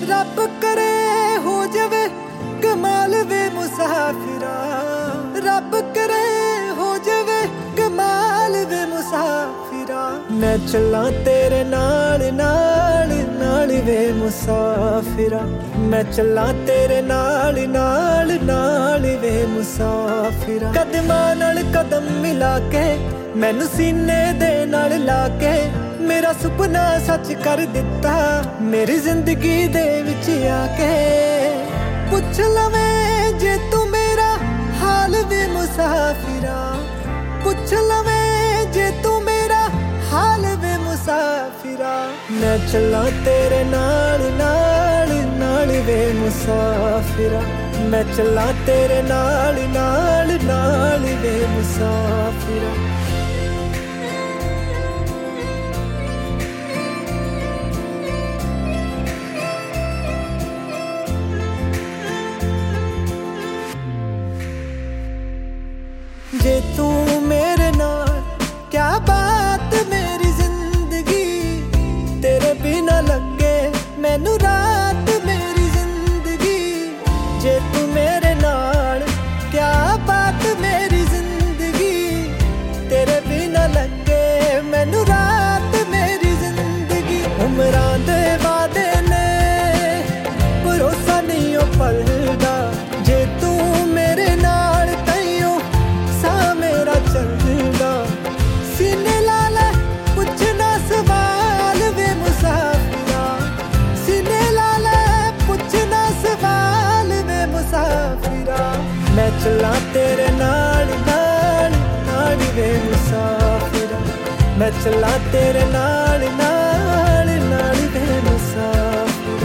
ਰੱਬ ਕਰੇ ਹੋ ਜਾਵੇ ਕਮਾਲ ਵੇ ਮੁਸਾਫਿਰਾ, ਰੱਬ ਕਰੇ ਹੋ ਜਾਵੇ ਕਮਾਲ ਵੇ ਮੁਸਾਫਿਰਾ। ਮੈਂ ਚੱਲਾਂ ਤੇਰੇ ਨਾਲ ਨਾਲ ਨਾਲ ਵੇ ਮੁਸਾਫਿਰਾ, ਮੈਂ ਚੱਲਾਂ ਤੇਰੇ ਨਾਲ ਨਾਲ ਨਾਲ ਵੇ ਮੁਸਾਫਿਰਾ। ਕਦਮਾਂ ਨਾਲ ਕਦਮ ਮਿਲਾ ਕੇ ਮੈਨੂੰ ਸੀਨੇ ਦੇ ਨਾਲ ਲਾ ਕੇ ਮੇਰਾ ਸੁਪਨਾ ਸੱਚ ਕਰ ਦਿੱਤਾ ਮੇਰੀ ਜ਼ਿੰਦਗੀ ਦੇ ਵਿੱਚ ਆ ਕੇ। ਪੁੱਛ ਲਵੇਂ ਜੇ ਤੂੰ ਮੇਰਾ ਹਾਲ ਵੇ ਮੁਸਾਫਿਰਾ, ਪੁੱਛ ਲਵੇਂ ਜੇ ਤੂੰ ਮੇਰਾ ਹਾਲ ਵੇ ਮੁਸਾਫਿਰਾ। ਮੈਂ ਚੱਲਾਂ ਤੇਰੇ ਨਾਲ ਨਾਲ ਨਾਲ ਵੇ ਮੁਸਾਫਿਰਾ, ਮੈਂ ਚੱਲਾਂ ਤੇਰੇ ਨਾਲ ਨਾਲ ਨਾਲ ਵੇ ਮੁਸਾਫਿਰਾ। ਜੇ ਤੂੰ ਮੇਰੇ ਨਾਲ ਕਿਆ ਬਾਤ ਮੇਰੀ ਜ਼ਿੰਦਗੀ, ਤੇਰੇ ਬਿਨਾ ਲੱਗੇ ਮੈਨੂੰ ਰਾਤ ਮੇਰੀ ਜ਼ਿੰਦਗੀ। ਜੇ ਤੂੰ ਮੇਰੇ ਨਾਲ ਕਿਆ ਬਾਤ ਮੇਰੀ ਜ਼ਿੰਦਗੀ, ਤੇਰੇ ਬਿਨਾ ਲੱਗੇ ਮੈਨੂੰ ਰਾਤ ਮੇਰੀ ਜ਼ਿੰਦਗੀ। ਉਮਰਾਂ ਦੇ ਵਾਅਦੇ ਨੇ ਭਰੋਸਾ ਨਹੀਂ ਉਹ ਪਲਦਾ, ਜੇ ਤੂੰ ਮੇਰੇ ਨਾਲ ਤਈਓ ਸਾਹ ਮੇਰਾ ਚੱਲਦਾ। ਸੀਨੇ ਲਾ ਲੈ ਪੁੱਛਣਾ ਸਵਾਲ ਵੇ ਮੁਸਾਫਿਰਾ, ਸੀਨੇ ਲਾ ਲੈ ਪੁੱਛਣਾ ਸਵਾਲ ਵੇ ਮੁਸਾਫਿਰਾ। ਮੈਂ ਚੱਲਾਂ ਤੇਰੇ ਨਾਲ ਨਾਲ ਨਾਲ ਵੇ ਮੁਸਾਫਿਰਾ, ਮੈਂ ਚੱਲਾਂ ਤੇਰੇ ਨਾਲ ਨਾਲ ਨਾਲ ਵੇ ਮੁਸਾਫਿਰਾ।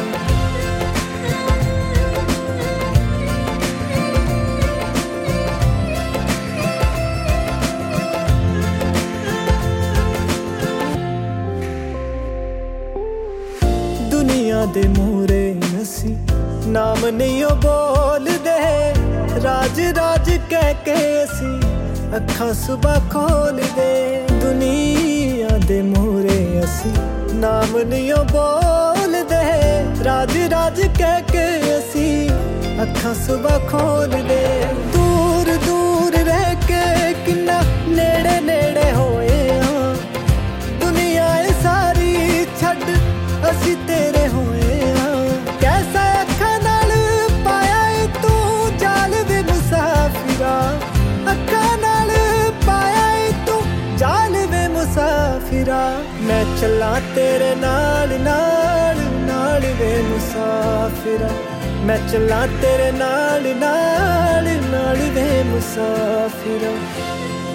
ਦੁਨੀਆ ਦੇ ਮੂਹਰੇ ਅਸੀਂ ਨਾਮ ਨਹੀਂ ਉਹ ਬੋਲਦੇ, ਰਾਜ ਰਾਜ ਕਹਿ ਕੇ ਅਸੀਂ ਅੱਖਾਂ ਸੁਬਾ ਖੋਲਦੇ। ਦੁਨੀਆ ਦੇ ਮੂਹਰੇ ਅਸੀਂ ਨਾਮ ਨਹੀਂ ਉਹ ਬੋਲਦੇ, ਰਾਜ ਰਾਜ ਕਹਿ ਕੇ ਅਸੀਂ ਅੱਖਾਂ ਸੁਬਾ ਖੋਲਦੇ। ਦੂਰ ਦੂਰ ਰਹਿ ਕੇ ਕਿੰਨਾ ਨੇੜੇ ਨੇੜੇ ਹੋਏ ਹਾਂ, ਦੁਨੀਆ ਇਹ ਸਾਰੀ ਛੱਡ ਅਸੀਂ ਤੇਰੇ ਹੋਏ ਹਾਂ। ਕੈਸਾ ਅੱਖਾਂ ਨਾਲ ਪਾਇਆ ਏ ਤੂੰ ਜਾਲ ਵੇ ਮੁਸਾਫਿਰਾ, ਅੱਖਾਂ ਨਾਲ ਪਾਇਆ ਏ ਤੂੰ ਜਾਲ ਵੇ ਮੁਸਾਫਿਰਾ। ਮੈਂ ਚੱਲਾਂ ਤੇਰੇ ਨਾਲ ਨਾਲ ਨਾਲ ਵੇ ਮੁਸਾਫਿਰਾ, ਮੈਂ ਚੱਲਾਂ ਤੇਰੇ ਨਾਲ ਨਾਲ ਨਾਲ ਵੇ ਮੁਸਾਫਿਰਾ।